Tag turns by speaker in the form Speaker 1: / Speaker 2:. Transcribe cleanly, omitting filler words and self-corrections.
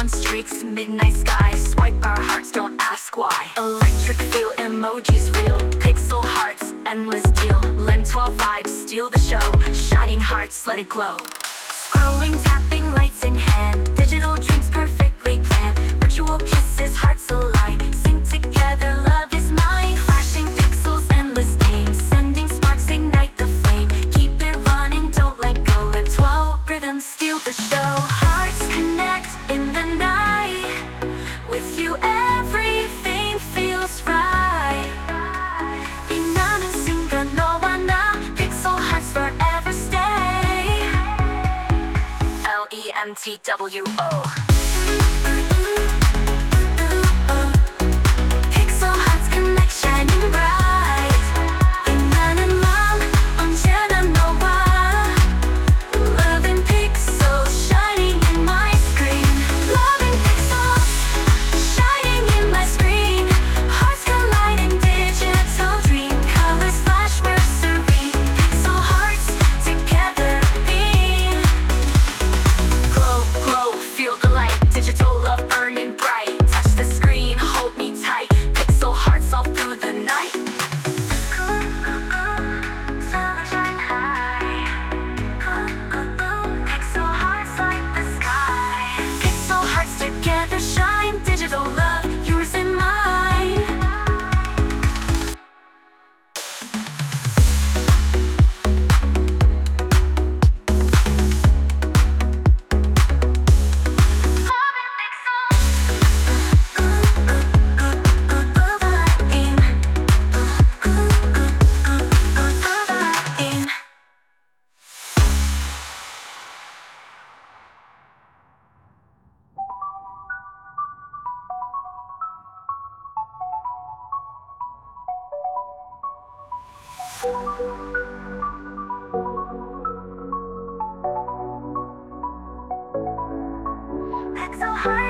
Speaker 1: neon streaks, midnight sky. Swipe our hearts, don't ask why. Electric feel, emojis real. Pixel hearts, endless deal. Lem 12 vibes, steal the show. Shining hearts, let it glow. Scrolling, tapping, lights in hand. Digital dreams perfectly planned. Virtual kisses, hearts align. Sing together, love is mine. Flashing pixels, endless games. Sending sparks, ignite the flame. Keep it running, don't let go. Lem 12 rhythms, steal the show. Hearts connect in the night. With you everything feels right. 빛나는 순간 너와 나. Pixel hearts forever stay. LEMTWO. Pixel hearts connect, shining bright. 빛나는 마음 언제나 너와. Loving pixels, shining in my screen. Loving pixels, shining in my screen. Hearts collide in digital dream. Colors flash, we're serene. Pixel hearts together beam. Glow, glow, feel the light. Digital love burning bright. Touch the screen, hold me tight. Pixel hearts all through the night. Sunshine high. Pixel hearts like the sky. Pixel hearts together shine. Digital love, yours and mine. Pixel hearts.